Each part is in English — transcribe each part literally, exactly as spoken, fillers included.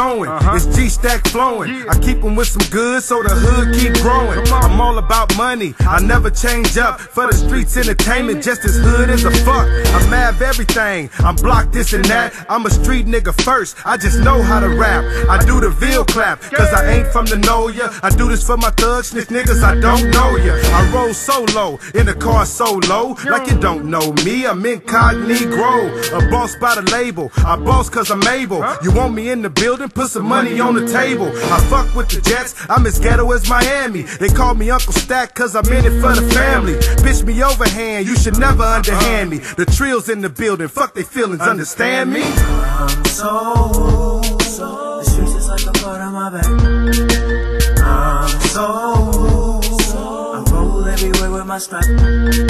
showing. It's G-Stack flowing. I keep them with some good so the hood keep growing. I'm all about money, I never change up. For the streets entertainment, just as hood as a fuck. I'm mad everything, I'm blocked this and that. I'm a street nigga first, I just know how to rap. I do the Ville clap, cause I ain't from the know ya. I do this for my thugs, snitch niggas, I don't know ya. I roll solo, in the car solo, like you don't know me. I'm incognito, a boss by the label. I boss cause I'm able. You want me in the building, put some money on the table. I fuck with the Jets, I'm as ghetto as Miami. They call me Uncle Stack cause I'm in it for the family. Bitch me overhand, you should never underhand me. The trill's in the building, fuck they feelings, understand me? I'm so, so, the streets is like a part of my back. I'm so, so, I roll everywhere with my strap. I'm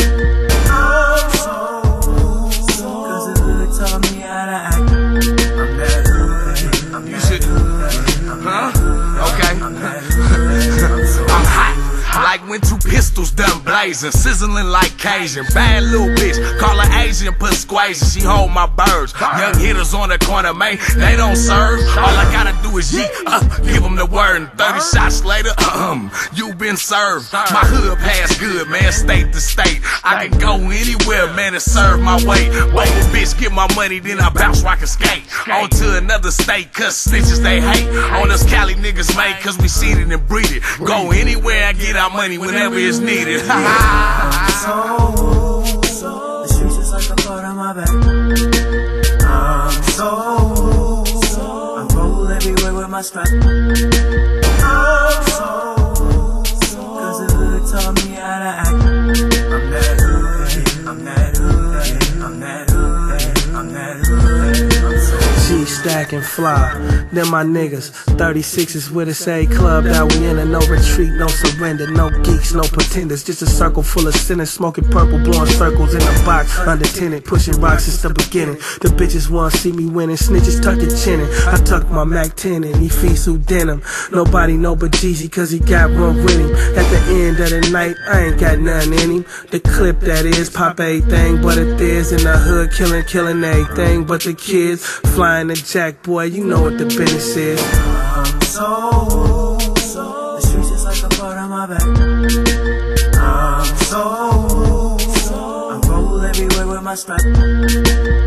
so, so, cause the hood taught me how to act. I'm that hood, I'm that hood, I'm that hood, okay. I'm that hood, I'm so I'm hot. Like when two pistols done blazing, sizzling like Cajun. Bad little bitch, call her Asian persuasion. She hold my birds. Young hitters on the corner, man, they don't serve. All I gotta do is yeet, uh, give them the word. And thirty shots later, um, you been served. My hood pass good, man, state to state. I can go anywhere, man, and serve my way. Wait, bitch, get my money, then I bounce, rock and skate. On to another state, cause snitches they hate. On us Cali niggas, mate, cause we seen it and breed it. Go anywhere and get our money whenever it's needed. I'm so, so, the streets is like a part of my back. I'm so, so, I roll everywhere with my strap. I'm so, so, cause the hood taught me how to act. I'm that hood, I'm that hood, I'm that hood, I'm that hood, I'm so G-Stack and Fly, them my niggas. thirty-sixes with us, a club that we in, and no retreat, no surrender, no geeks, no pretenders. Just a circle full of sinners, smoking purple, blowing circles in a box, untented, pushing rocks since the beginning. The bitches wanna see me winning, snitches tuck your chin in. I tuck my Mac ten in, he feeds through denim. Nobody know but Jeezy cause he got one with him. At the end of the night, I ain't got nothing in him. The clip that is, pop everything but it is. In the hood, killing, killing everything but the kids. Flying the jack, boy, you know what the business is. I'm so, so, the streets is like a part of my back. I'm so, so, I roll everywhere with my strap.